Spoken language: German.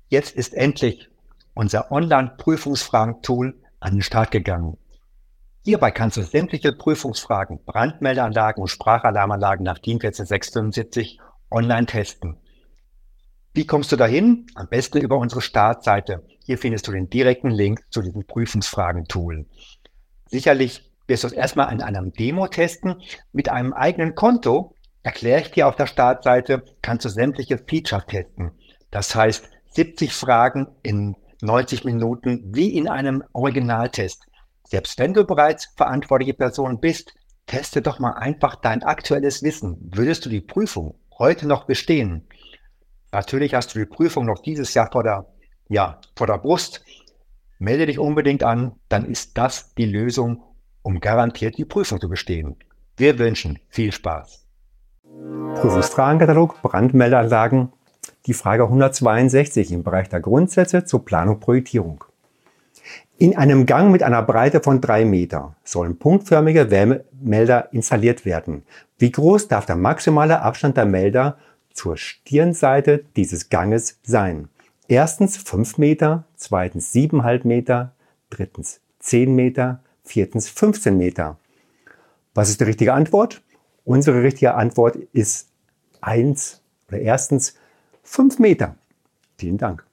Jetzt ist endlich unser Online-Prüfungsfragen-Tool an den Start gegangen. Hierbei kannst du sämtliche Prüfungsfragen, Brandmeldeanlagen und Sprachalarmanlagen nach DIN 14675 online testen. Wie kommst du dahin? Am besten über unsere Startseite. Hier findest du den direkten Link zu diesem Prüfungsfragen-Tool. Sicherlich wirst du es erstmal in einem Demo testen. Mit einem eigenen Konto, erkläre ich dir auf der Startseite, kannst du sämtliche Features testen. Das heißt, 70 Fragen in 90 Minuten wie in einem Originaltest. Selbst wenn du bereits verantwortliche Person bist, teste doch mal einfach dein aktuelles Wissen. Würdest du die Prüfung heute noch bestehen? Natürlich hast du die Prüfung noch dieses Jahr vor der Brust. Melde dich unbedingt an, dann ist das die Lösung, um garantiert die Prüfung zu bestehen. Wir wünschen viel Spaß. Prüfungsfragenkatalog Brandmeldeanlagen, die Frage 162 im Bereich der Grundsätze zur Planung und Projektierung. In einem Gang mit einer Breite von 3 Meter sollen punktförmige Wärmemelder installiert werden. Wie groß darf der maximale Abstand der Melder zur Stirnseite dieses Ganges sein? Erstens 5 Meter, zweitens 7,5 Meter, drittens 10 Meter, viertens 15 Meter. Was ist die richtige Antwort? Unsere richtige Antwort ist erstens 5 Meter. Vielen Dank.